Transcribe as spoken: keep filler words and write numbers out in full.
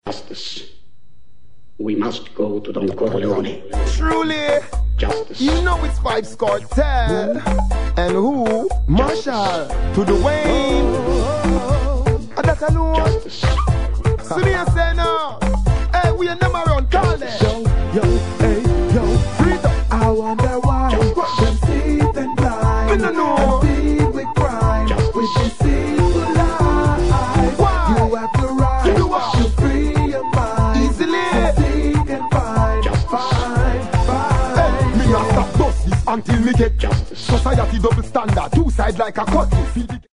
Justice. We must go to Don Corleone. Truly, Justice. you know it's Vybz Kartel. And who? Marshall to the Wayne. And that alone. Justice. See me and say now. Hey, we are never around, call them. Yo, yo, hey, yo, Freedom. I wonder why them teeth and blind Me no know. and filled with crime, with deceitful lies. Why? You have the right You are. to free your mind, Easily. seek and find, find, find. Me not stop bust this until me get Justice. society double standard, two side like a cutlass. Feel the